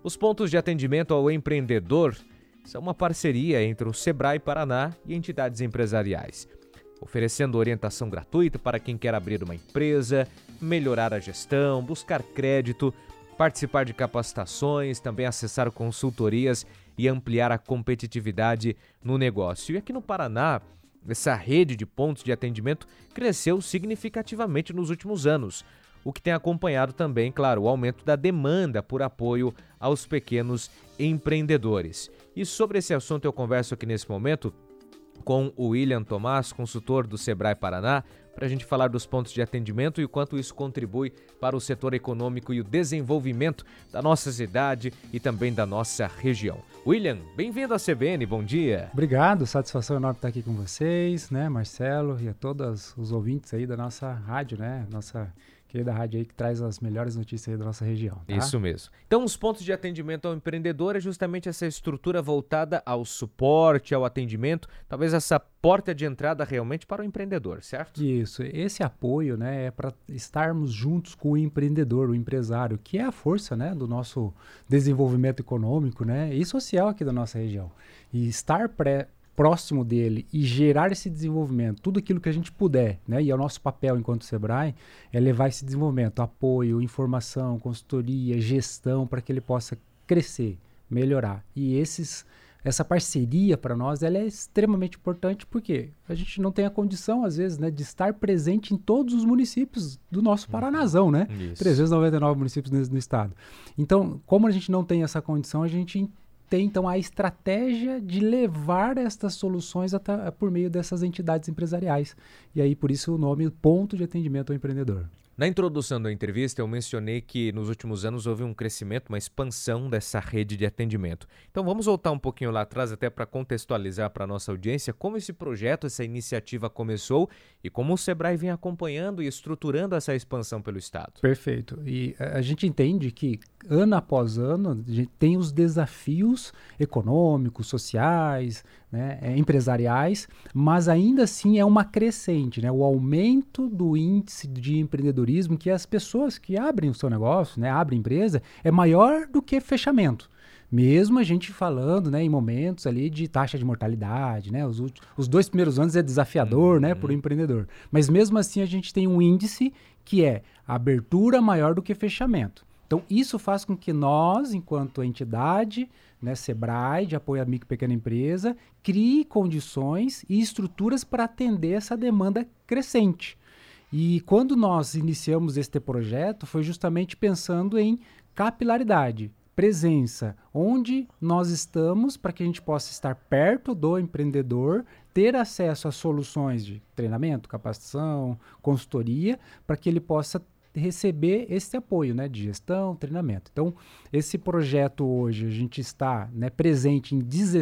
Os pontos de atendimento ao empreendedor são uma parceria entre o Sebrae Paraná e entidades empresariais, oferecendo orientação gratuita para quem quer abrir uma empresa, melhorar a gestão, buscar crédito, participar de capacitações, também acessar consultorias e ampliar a competitividade no negócio. E aqui no Paraná, essa rede de pontos de atendimento cresceu significativamente nos últimos anos, o que tem acompanhado também, claro, o aumento da demanda por apoio aos pequenos empreendedores. E sobre esse assunto eu converso aqui nesse momento com o William Tomás, consultor do Sebrae Paraná, para a gente falar dos pontos de atendimento e o quanto isso contribui para o setor econômico e o desenvolvimento da nossa cidade e também da nossa região. William, bem-vindo à CBN, bom dia. Obrigado, satisfação enorme estar aqui com vocês, né, Marcelo, e a todos os ouvintes aí da nossa rádio, né, nossa querida rádio aí que traz as melhores notícias aí da nossa região. Tá? Isso mesmo. Então, os pontos de atendimento ao empreendedor é justamente essa estrutura voltada ao suporte, ao atendimento, talvez essa porta de entrada realmente para o empreendedor, certo? Isso, esse apoio, né, é para estarmos juntos com o empreendedor, o empresário, que é a força, né, do nosso desenvolvimento econômico, né, e social aqui da nossa região. E estar próximo dele e gerar esse desenvolvimento, tudo aquilo que a gente puder, né? E é o nosso papel enquanto Sebrae é levar esse desenvolvimento, apoio, informação, consultoria, gestão, para que ele possa crescer, melhorar. E essa parceria para nós ela é extremamente importante porque a gente não tem a condição, às vezes, né, de estar presente em todos os municípios do nosso Paranazão, né? Isso. 399 municípios no estado. Então, como a gente não tem essa condição, a gente tem, então, a estratégia de levar estas soluções por meio dessas entidades empresariais. E aí, por isso, o nome Ponto de Atendimento ao Empreendedor. Na introdução da entrevista, eu mencionei que nos últimos anos houve um crescimento, uma expansão dessa rede de atendimento. Então vamos voltar um pouquinho lá atrás até para contextualizar para a nossa audiência como esse projeto, essa iniciativa começou e como o Sebrae vem acompanhando e estruturando essa expansão pelo Estado. Perfeito. E a gente entende que ano após ano a gente tem os desafios econômicos, sociais, né, empresariais, mas ainda assim é uma crescente, né? O aumento do índice de empreendedorismo, que as pessoas que abrem o seu negócio, né, abrem empresa, é maior do que fechamento. Mesmo a gente falando, né, em momentos ali de taxa de mortalidade, né, os 2 primeiros anos é desafiador, né, para o empreendedor. Mas mesmo assim a gente tem um índice que é abertura maior do que fechamento. Então isso faz com que nós, enquanto entidade, né, Sebrae, de apoio à micro e pequena empresa, crie condições e estruturas para atender essa demanda crescente. E quando nós iniciamos este projeto, foi justamente pensando em capilaridade, presença, onde nós estamos para que a gente possa estar perto do empreendedor, ter acesso a soluções de treinamento, capacitação, consultoria, para que ele possa receber esse apoio, né, de gestão, treinamento. Então, esse projeto hoje, a gente está, né, presente em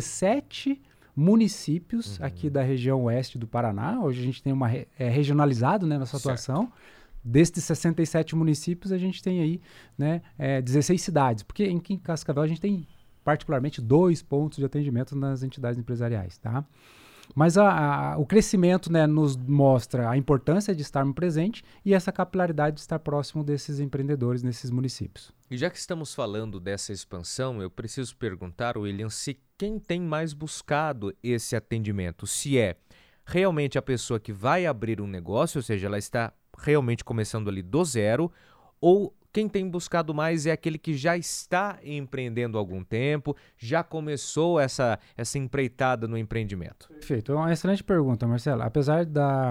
17 municípios aqui da região oeste do Paraná. Hoje a gente tem regionalizado, né, nossa atuação. Destes 67 municípios, a gente tem aí, né, 16 cidades, porque em Cascavel a gente tem particularmente 2 pontos de atendimento nas entidades empresariais, tá? Mas o crescimento, né, nos mostra a importância de estarmos presentes e essa capilaridade de estar próximo desses empreendedores nesses municípios. E já que estamos falando dessa expansão, eu preciso perguntar, William, se quem tem mais buscado esse atendimento, se é realmente a pessoa que vai abrir um negócio, ou seja, ela está realmente começando ali do zero, ou quem tem buscado mais é aquele que já está empreendendo há algum tempo, já começou essa empreitada no empreendimento? Perfeito. É uma excelente pergunta, Marcelo. Apesar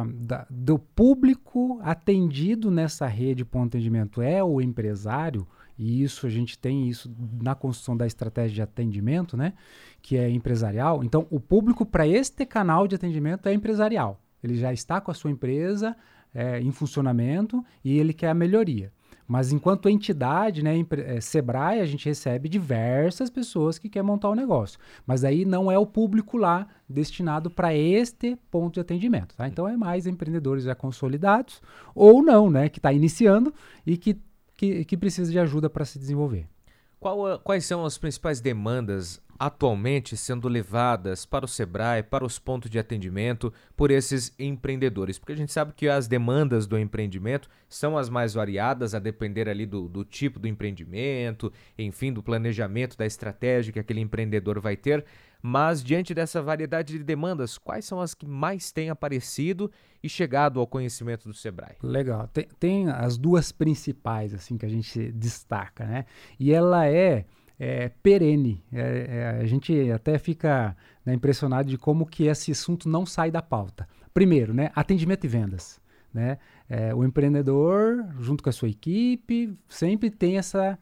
do público atendido nessa rede ponto de atendimento é o empresário, e isso a gente tem isso na construção da estratégia de atendimento, né, que é empresarial. Então, o público para este canal de atendimento é empresarial. Ele já está com a sua empresa em funcionamento e ele quer a melhoria. Mas enquanto entidade, né, Sebrae, a gente recebe diversas pessoas que querem montar um negócio. Mas aí não é o público lá destinado para este ponto de atendimento. Tá? Então é mais empreendedores já consolidados ou não, né, que está iniciando e que precisa de ajuda para se desenvolver. Quais são as principais demandas atualmente sendo levadas para o Sebrae, para os pontos de atendimento por esses empreendedores? Porque a gente sabe que as demandas do empreendimento são as mais variadas, a depender ali do tipo do empreendimento, enfim, do planejamento, da estratégia que aquele empreendedor vai ter. Mas diante dessa variedade de demandas, quais são as que mais têm aparecido e chegado ao conhecimento do Sebrae? Legal. Tem as duas principais assim que a gente destaca, né? E ela é perene. A gente até fica, né, impressionado de como que esse assunto não sai da pauta. Primeiro, né, atendimento e vendas. Né? O empreendedor, junto com a sua equipe, sempre tem essa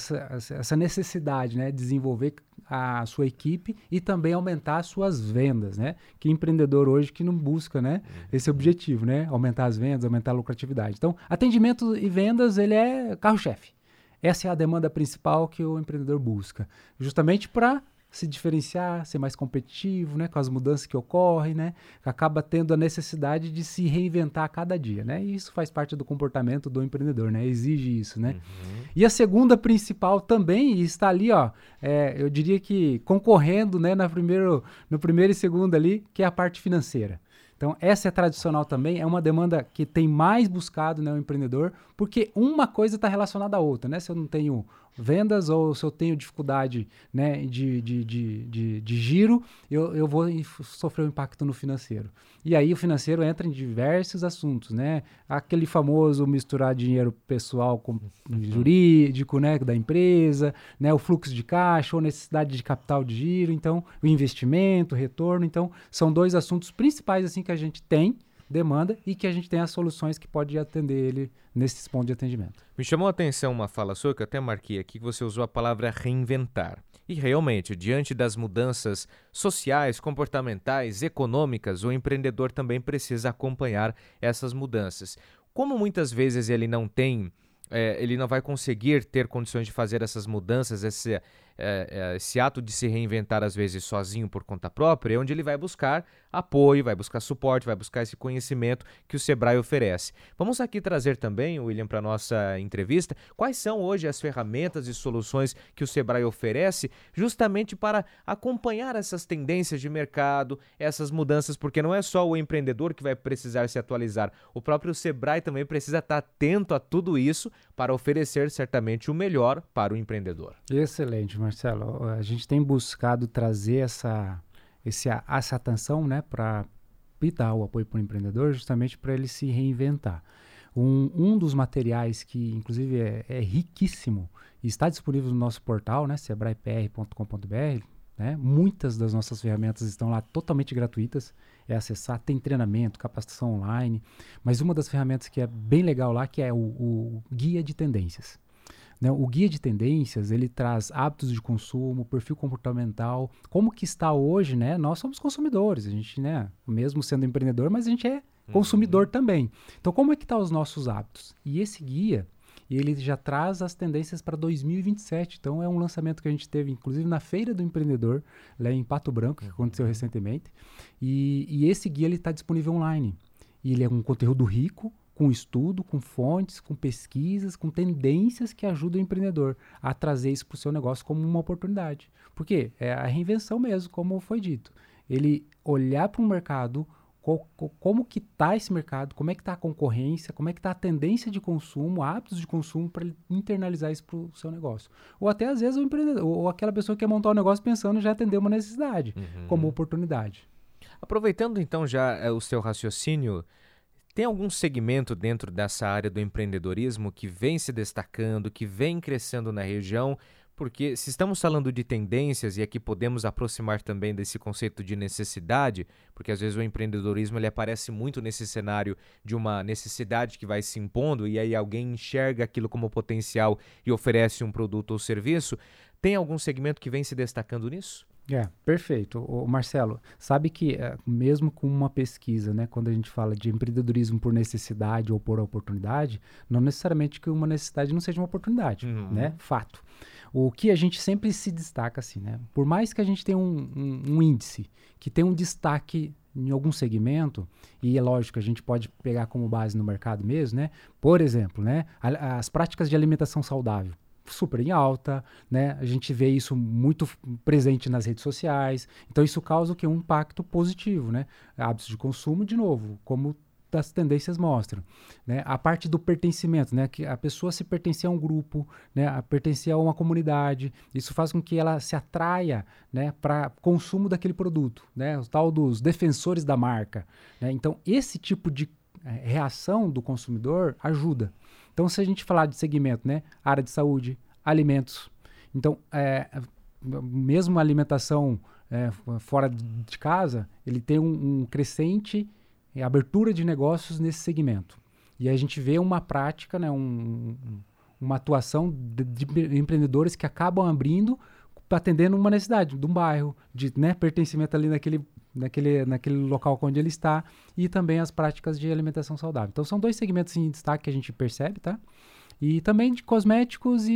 necessidade, né, de desenvolver a sua equipe e também aumentar as suas vendas, né? Que empreendedor hoje que não busca, né, esse objetivo, né? Aumentar as vendas, aumentar a lucratividade. Então, atendimento e vendas, ele é carro-chefe. Essa é a demanda principal que o empreendedor busca, justamente para se diferenciar, ser mais competitivo, né, com as mudanças que ocorrem, né, acaba tendo a necessidade de se reinventar a cada dia, né, e isso faz parte do comportamento do empreendedor, né, exige isso, né. E a segunda principal também está ali, ó, eu diria que concorrendo, né, no primeiro e segundo ali, que é a parte financeira. Então, essa é tradicional também, é uma demanda que tem mais buscado, né, o empreendedor, porque uma coisa está relacionada à outra, né? Se eu não tenho vendas ou se eu tenho dificuldade, né, de giro, eu vou sofrer um impacto no financeiro. E aí o financeiro entra em diversos assuntos, né? Aquele famoso misturar dinheiro pessoal com jurídico, né, da empresa, né, o fluxo de caixa ou necessidade de capital de giro, então o investimento, o retorno. Então são dois assuntos principais assim que a gente tem demanda e que a gente tem as soluções que pode atender ele nesses pontos de atendimento. Me chamou a atenção uma fala sua, que eu até marquei aqui, que você usou a palavra reinventar. E realmente, diante das mudanças sociais, comportamentais, econômicas, o empreendedor também precisa acompanhar essas mudanças. Como muitas vezes ele não vai conseguir ter condições de fazer essas mudanças, esse ato de se reinventar às vezes sozinho por conta própria, é onde ele vai buscar apoio, vai buscar suporte, vai buscar esse conhecimento que o Sebrae oferece. Vamos aqui trazer também, William, para a nossa entrevista, quais são hoje as ferramentas e soluções que o Sebrae oferece justamente para acompanhar essas tendências de mercado, essas mudanças, porque não é só o empreendedor que vai precisar se atualizar, o próprio Sebrae também precisa estar atento a tudo isso para oferecer certamente o melhor para o empreendedor. Excelente, Marcelo. A gente tem buscado trazer essa atenção, né, para dar o apoio para o empreendedor, justamente para ele se reinventar. Um dos materiais que, inclusive, é riquíssimo e está disponível no nosso portal, né, sebraepr.com.br, né, muitas das nossas ferramentas estão lá totalmente gratuitas, é acessar, tem treinamento, capacitação online, mas uma das ferramentas que é bem legal lá, que é o Guia de Tendências. Né, o Guia de Tendências, ele traz hábitos de consumo, perfil comportamental, como que está hoje, né? Nós somos consumidores, a gente, né, mesmo sendo empreendedor, mas a gente é consumidor também. Então, como é que estão os nossos hábitos? E esse guia, ele já traz as tendências para 2027, então é um lançamento que a gente teve, inclusive, na Feira do Empreendedor, lá em Pato Branco, que aconteceu recentemente, e esse guia está disponível online, e ele é um conteúdo rico, com estudo, com fontes, com pesquisas, com tendências que ajudam o empreendedor a trazer isso para o seu negócio como uma oportunidade. Porque é a reinvenção mesmo, como foi dito. Ele olhar para o mercado, como que está esse mercado, como é que está a concorrência, como é que está a tendência de consumo, hábitos de consumo, para ele internalizar isso para o seu negócio. Ou até, às vezes, o empreendedor, ou aquela pessoa que quer montar um negócio pensando já atender uma necessidade, como oportunidade. Aproveitando, então, já o seu raciocínio, tem algum segmento dentro dessa área do empreendedorismo que vem se destacando, que vem crescendo na região? Porque se estamos falando de tendências, e aqui podemos aproximar também desse conceito de necessidade, porque às vezes o empreendedorismo ele aparece muito nesse cenário de uma necessidade que vai se impondo, e aí alguém enxerga aquilo como potencial e oferece um produto ou serviço. Tem algum segmento que vem se destacando nisso? Perfeito. Marcelo, sabe que mesmo com uma pesquisa, né, quando a gente fala de empreendedorismo por necessidade ou por oportunidade, não necessariamente que uma necessidade não seja uma oportunidade, né? Fato. O que a gente sempre se destaca assim, né? Por mais que a gente tenha um índice que tem um destaque em algum segmento, e é lógico, a gente pode pegar como base no mercado mesmo, né? Por exemplo, né, as práticas de alimentação saudável. super em alta, né? A gente vê isso muito presente nas redes sociais. Então, isso causa o quê? Um impacto positivo, né? Hábitos de consumo, de novo, como as tendências mostram, né? A parte do pertencimento, né? Que a pessoa se pertencer a um grupo, né? A pertencer a uma comunidade, isso faz com que ela se atraia, né? Para consumo daquele produto, né? O tal dos defensores da marca, né? Então, esse tipo de reação do consumidor ajuda. Então, se a gente falar de segmento, né? Área de saúde, alimentos. Então, mesmo a alimentação fora de casa, ele tem um crescente abertura de negócios nesse segmento. E a gente vê uma prática, né, uma atuação de empreendedores que acabam abrindo, atendendo uma necessidade de um bairro, de, né, pertencimento ali naquele local onde ele está, e também as práticas de alimentação saudável. Então, são 2 segmentos em destaque que a gente percebe, tá? E também de cosméticos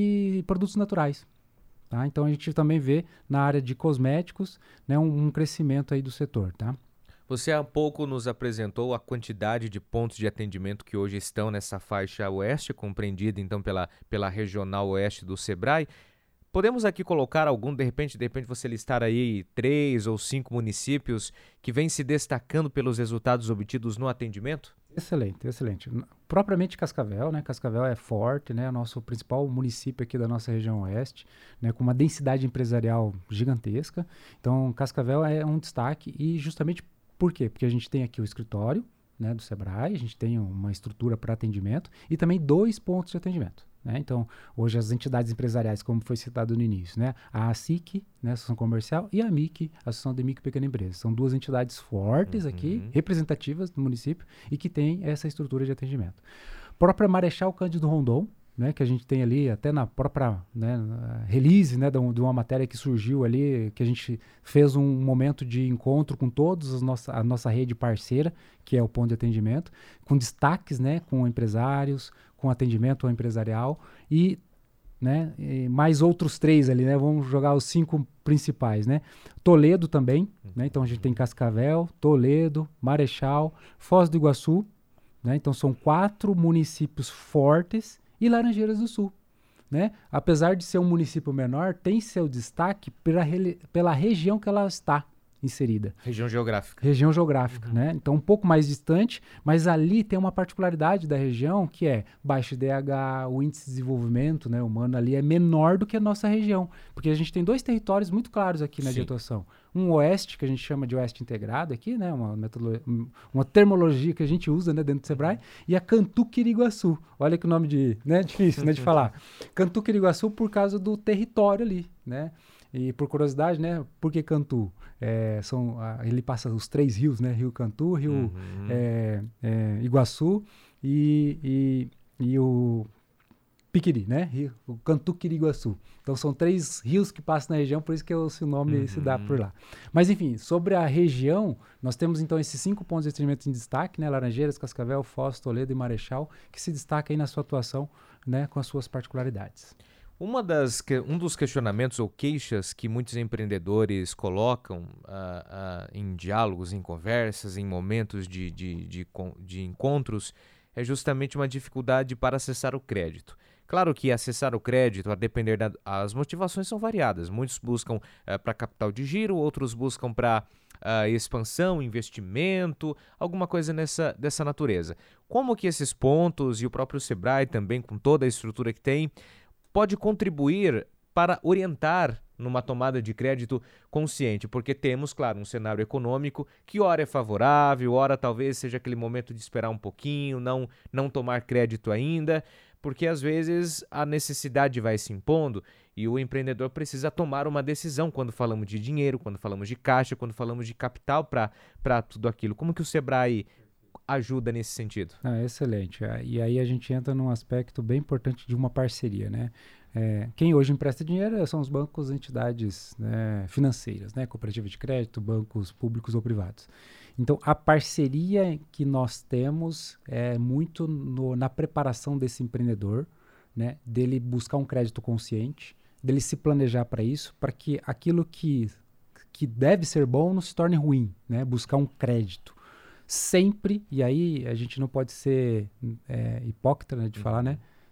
e produtos naturais. Tá? Então, a gente também vê na área de cosméticos, né, um crescimento aí do setor, tá? Você há pouco nos apresentou a quantidade de pontos de atendimento que hoje estão nessa faixa oeste, compreendida então pela regional oeste do Sebrae. Podemos aqui colocar algum, de repente você listar aí 3 ou 5 municípios que vêm se destacando pelos resultados obtidos no atendimento? Excelente, excelente. Propriamente Cascavel, né? Cascavel é forte, né? O nosso principal município aqui da nossa região oeste, né? Com uma densidade empresarial gigantesca. Então, Cascavel é um destaque e justamente por quê? Porque a gente tem aqui o escritório, né, do Sebrae, a gente tem uma estrutura para atendimento e também 2 pontos de atendimento. Né? Então, hoje as entidades empresariais, como foi citado no início, né, a ASIC, né, Associação Comercial, e a MIC, Associação de Micro e Pequena Empresa. São 2 entidades fortes aqui, representativas do município e que têm essa estrutura de atendimento. Própria Marechal Cândido Rondon, né, que a gente tem ali até na própria, né, release, né, de uma matéria que surgiu ali, que a gente fez um momento de encontro com todos a nossa rede parceira, que é o ponto de atendimento, com destaques, né, com empresários, com atendimento ao empresarial e, né, e mais outros 3 ali, né, vamos jogar os 5 principais, né, Toledo também, né, então a gente tem Cascavel, Toledo, Marechal, Foz do Iguaçu, né, então são 4 municípios fortes e Laranjeiras do Sul, né? Apesar de ser um município menor, tem seu destaque pela região que ela está inserida. Região geográfica. Região geográfica, né? Então, um pouco mais distante, mas ali tem uma particularidade da região que é baixo IDH, o índice de desenvolvimento, né, humano ali é menor do que a nossa região, porque a gente tem 2 territórios muito claros aqui na de atuação. Um oeste, que a gente chama de oeste integrado aqui, né, uma terminologia que a gente usa, né, dentro do Sebrae, e a Cantu-Quiriguaçu. Olha que nome difícil, né, de falar. Cantu-Quiriguaçu por causa do território ali, né? E por curiosidade, né, por que Cantu? Ele passa os 3 rios, né, Rio Cantu, Rio Iguaçu e o Piquiri, né, o Cantu-Quiriguaçu. Então são 3 rios que passam na região, por isso que o nome se dá por lá. Mas enfim, sobre a região, nós temos então esses 5 pontos de atendimento em destaque, né, Laranjeiras, Cascavel, Foz, Toledo e Marechal, que se destaca aí na sua atuação, né, com as suas particularidades. Um dos questionamentos ou queixas que muitos empreendedores colocam em diálogos, em conversas, em momentos de encontros, é justamente uma dificuldade para acessar o crédito. Claro que acessar o crédito, a depender as motivações são variadas. Muitos buscam para capital de giro, outros buscam para expansão, investimento, alguma coisa dessa natureza. Como que esses pontos e o próprio Sebrae também, com toda a estrutura que tem, pode contribuir para orientar numa tomada de crédito consciente, porque temos, claro, um cenário econômico que ora é favorável, ora talvez seja aquele momento de esperar um pouquinho, não tomar crédito ainda, porque às vezes a necessidade vai se impondo e o empreendedor precisa tomar uma decisão quando falamos de dinheiro, quando falamos de caixa, quando falamos de capital para tudo aquilo. Como que o Sebrae ajuda nesse sentido? Excelente. E aí a gente entra num aspecto bem importante de uma parceria, né? Quem hoje empresta dinheiro são os bancos, entidades, né, financeiras, né? Cooperativa de crédito, bancos públicos ou privados. Então, a parceria que nós temos é muito na preparação desse empreendedor, né? Dele buscar um crédito consciente, dele se planejar para isso, para que aquilo que deve ser bom não se torne ruim, né? Buscar um crédito. Sempre, e aí a gente não pode ser hipócrita, né, de falar, né?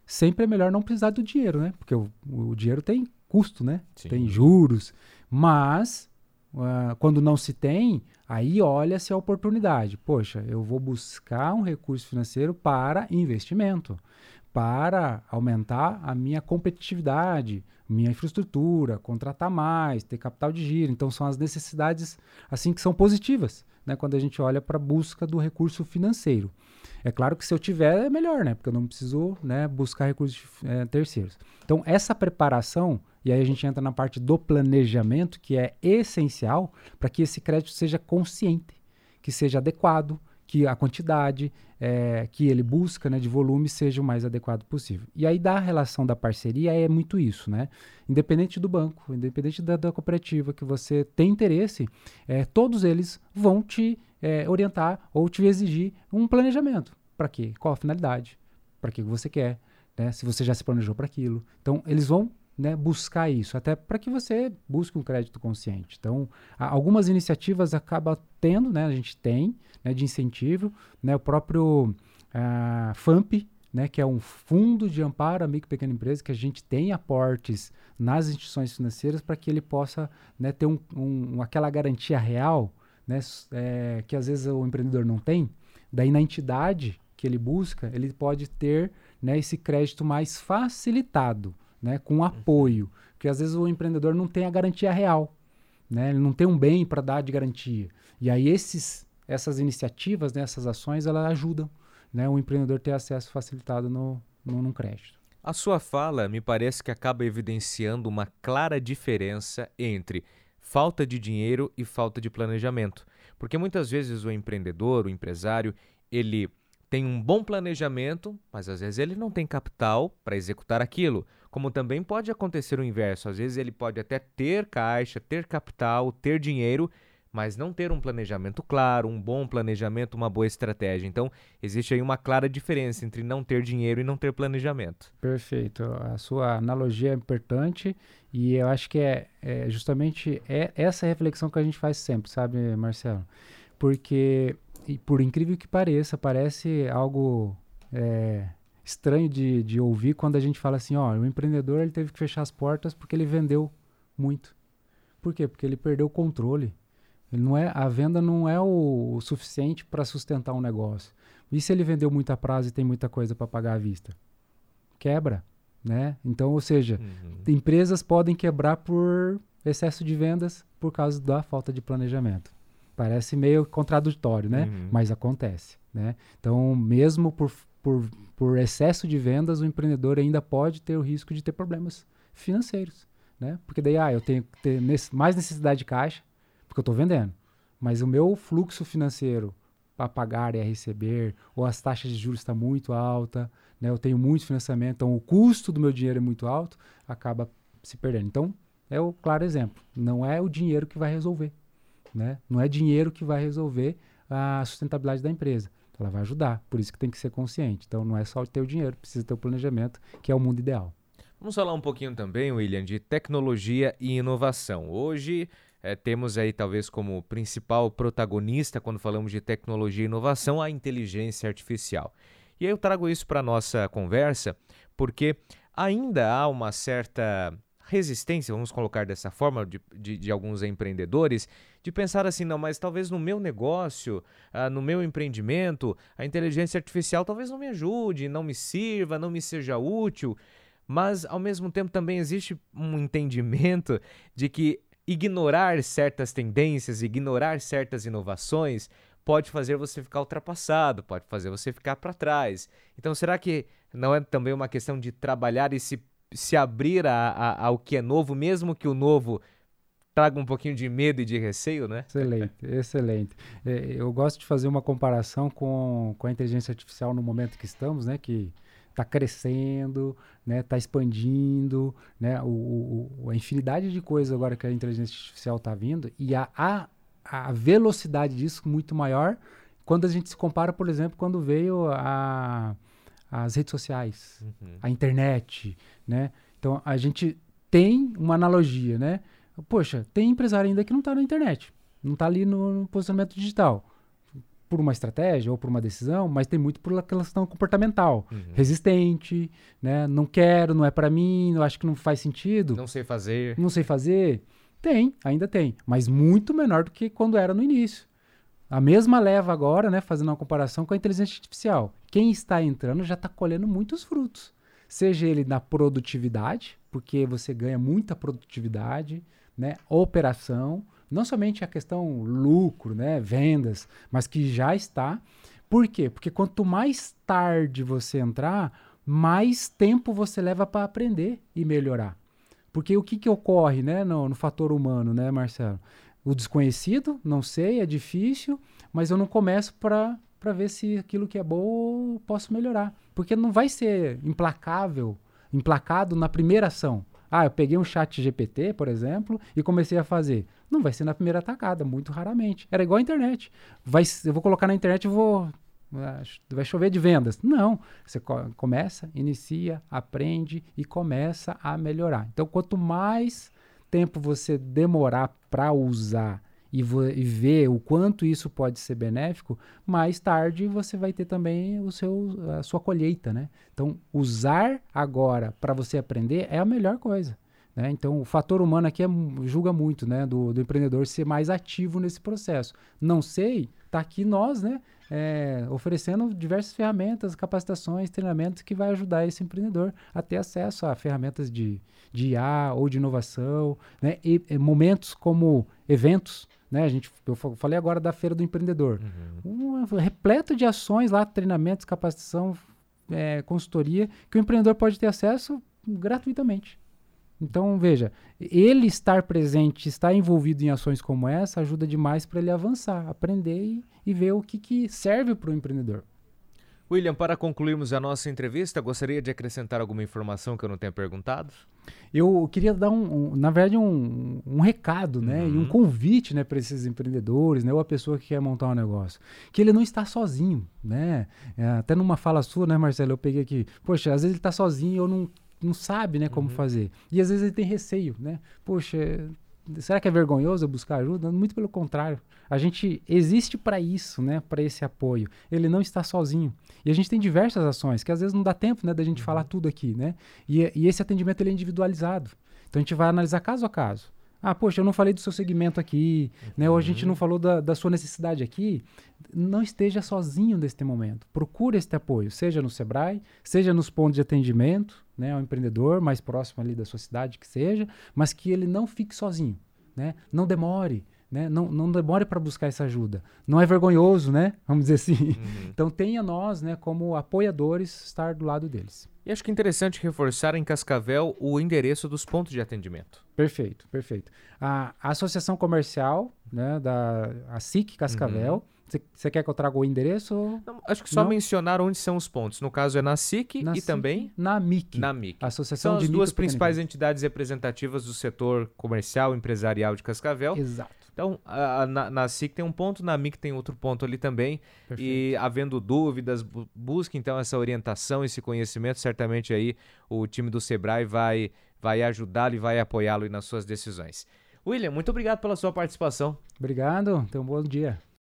sempre é melhor não precisar do dinheiro, né? Porque o dinheiro tem custo, né? Sim. Tem juros. Mas, quando não se tem, aí olha-se a oportunidade. Poxa, eu vou buscar um recurso financeiro para investimento, para aumentar a minha competitividade, minha infraestrutura, contratar mais, ter capital de giro. Então, são as necessidades assim que são positivas, né? Quando a gente olha para a busca do recurso financeiro. É claro que se eu tiver é melhor, né? Porque eu não preciso, né, buscar recursos terceiros. Então, essa preparação, e aí a gente entra na parte do planejamento, que é essencial para que esse crédito seja consciente, que seja adequado, que a quantidade que ele busca, né, de volume seja o mais adequado possível. E aí da relação da parceria é muito isso, né? Independente do banco, independente da cooperativa que você tem interesse, todos eles vão te orientar ou te exigir um planejamento. Para quê? Qual a finalidade? Para que você quer? Né? Se você já se planejou para aquilo. Então, eles vão, né, buscar isso, até para que você busque um crédito consciente. Então, algumas iniciativas acabam tendo, né, a gente tem, né, de incentivo, né, o próprio FAMP, né, que é um fundo de amparo à micro e pequena empresa, que a gente tem aportes nas instituições financeiras para que ele possa, né, ter aquela garantia real, né, que às vezes o empreendedor não tem. Daí na entidade que ele busca, ele pode ter, né, esse crédito mais facilitado, né, com apoio, porque às vezes o empreendedor não tem a garantia real, né, ele não tem um bem para dar de garantia. E aí essas iniciativas, né, essas ações, elas ajudam, né, o empreendedor ter acesso facilitado num crédito. A sua fala me parece que acaba evidenciando uma clara diferença entre falta de dinheiro e falta de planejamento. Porque muitas vezes o empreendedor, o empresário, ele tem um bom planejamento, mas às vezes ele não tem capital para executar aquilo. Como também pode acontecer o inverso. Às vezes ele pode até ter caixa, ter capital, ter dinheiro, mas não ter um planejamento claro, um bom planejamento, uma boa estratégia. Então, existe aí uma clara diferença entre não ter dinheiro e não ter planejamento. Perfeito. A sua analogia é importante e eu acho que justamente essa reflexão que a gente faz sempre, sabe, Marcelo? Porque, por incrível que pareça, parece algo estranho de ouvir quando a gente fala assim, ó, o empreendedor ele teve que fechar as portas porque ele vendeu muito. Por quê? Porque ele perdeu o controle. A venda não é o suficiente para sustentar um negócio. E se ele vendeu muito a prazo e tem muita coisa para pagar à vista? Quebra, né? Então, ou seja, empresas podem quebrar por excesso de vendas por causa da falta de planejamento. Parece meio contraditório, né? Mas acontece, né? Então, mesmo por excesso de vendas, o empreendedor ainda pode ter o risco de ter problemas financeiros, né? Porque daí, eu tenho que ter mais necessidade de caixa, porque eu estou vendendo, mas o meu fluxo financeiro para pagar e a receber, ou as taxas de juros está muito alta, né? Eu tenho muito financiamento, então o custo do meu dinheiro é muito alto, acaba se perdendo. Então, é o claro exemplo, não é o dinheiro que vai resolver, né? Não é dinheiro que vai resolver a sustentabilidade da empresa, ela vai ajudar, por isso que tem que ser consciente. Então, não é só ter o dinheiro, precisa ter o planejamento, que é o mundo ideal. Vamos falar um pouquinho também, William, de tecnologia e inovação. Hoje, temos aí talvez como principal protagonista quando falamos de tecnologia e inovação a inteligência artificial. E aí eu trago isso para a nossa conversa porque ainda há uma certa resistência, vamos colocar dessa forma, de alguns empreendedores, de pensar assim, não, mas talvez no meu negócio, no meu empreendimento, a inteligência artificial talvez não me ajude, não me sirva, não me seja útil, mas ao mesmo tempo também existe um entendimento de que ignorar certas tendências, ignorar certas inovações pode fazer você ficar ultrapassado, pode fazer você ficar para trás. Então, será que não é também uma questão de trabalhar e se abrir ao que é novo, mesmo que o novo traga um pouquinho de medo e de receio, né? Excelente, excelente. Eu gosto de fazer uma comparação com a inteligência artificial no momento que estamos, né? Que está crescendo, né, está expandindo, né, a infinidade de coisas agora que a inteligência artificial está vindo e a velocidade disso muito maior quando a gente se compara, por exemplo, quando veio as redes sociais, a internet, né? Então, a gente tem uma analogia, né? Poxa, tem empresário ainda que não está na internet, não está ali no posicionamento digital. por uma estratégia ou por uma decisão, mas tem muito por aquela questão comportamental. Resistente, né? Não quero, não é para mim, eu acho que não faz sentido. Não sei fazer. Não sei fazer. Ainda tem, mas muito menor do que quando era no início. A mesma leva agora, né, fazendo uma comparação com a inteligência artificial. Quem está entrando já está colhendo muitos frutos. Seja ele na produtividade, porque você ganha muita produtividade, né, operação, não somente a questão lucro, né, vendas, mas que já está. Por quê? Porque quanto mais tarde você entrar, mais tempo você leva para aprender e melhorar. Porque o que ocorre, né, no fator humano, né, Marcelo? O desconhecido, não sei, é difícil, mas eu não começo para ver se aquilo que é bom eu posso melhorar. Porque não vai ser emplacado na primeira ação. Eu peguei um chat GPT, por exemplo, e comecei a fazer. Não vai ser na primeira atacada, muito raramente. Era igual a internet. Eu vou colocar na internet e vai chover de vendas. Não, você começa, inicia, aprende e começa a melhorar. Então, quanto mais tempo você demorar para usar e ver o quanto isso pode ser benéfico, mais tarde você vai ter também a sua colheita, né? Então, usar agora para você aprender é a melhor coisa, né? Então, o fator humano aqui julga muito, né, do empreendedor ser mais ativo nesse processo. Não sei, tá aqui nós, né, oferecendo diversas ferramentas, capacitações, treinamentos que vai ajudar esse empreendedor a ter acesso a ferramentas de IA ou de inovação, né, e momentos como eventos, né, eu falei agora da Feira do Empreendedor, repleto de ações lá, treinamentos, capacitação, consultoria, que o empreendedor pode ter acesso gratuitamente. Então, veja, ele estar presente, estar envolvido em ações como essa, ajuda demais para ele avançar, aprender e ver o que serve para o empreendedor. William, para concluirmos a nossa entrevista, gostaria de acrescentar alguma informação que eu não tenha perguntado? Eu queria dar, na verdade, um recado, né, e um convite, né, para esses empreendedores, né, ou a pessoa que quer montar um negócio, que ele não está sozinho, né? Até numa fala sua, né, Marcelo, eu peguei aqui, poxa, às vezes ele está sozinho, eu não sabe, né, como fazer. E às vezes ele tem receio, né? Poxa, será que é vergonhoso eu buscar ajuda? Muito pelo contrário. A gente existe para isso, né, para esse apoio. Ele não está sozinho. E a gente tem diversas ações, que às vezes não dá tempo, né, da gente falar tudo aqui, né? E esse atendimento ele é individualizado. Então a gente vai analisar caso a caso. Poxa, eu não falei do seu segmento aqui, né? Ou a gente não falou da sua necessidade aqui. Não esteja sozinho neste momento. Procure este apoio, seja no Sebrae, seja nos pontos de atendimento, né, ao empreendedor mais próximo ali da sua cidade que seja, mas que ele não fique sozinho, né? Não demore, né? Não demore para buscar essa ajuda. Não é vergonhoso, né? Vamos dizer assim. Então tenha nós, né, como apoiadores, estar do lado deles. E acho que é interessante reforçar em Cascavel o endereço dos pontos de atendimento. Perfeito. A Associação Comercial, né, a SIC Cascavel. Você quer que eu traga o endereço? Não, acho que só mencionar onde são os pontos. No caso é na SIC e SIC, também na MIC. Associação São as duas principais entidades representativas do setor comercial e empresarial de Cascavel. Exato. Então, na SIC tem um ponto, na MIC tem outro ponto ali também. Perfeito. E havendo dúvidas, busque então essa orientação, esse conhecimento. Certamente aí o time do Sebrae vai ajudá-lo e vai apoiá-lo nas suas decisões. William, muito obrigado pela sua participação. Obrigado, tenha um bom dia.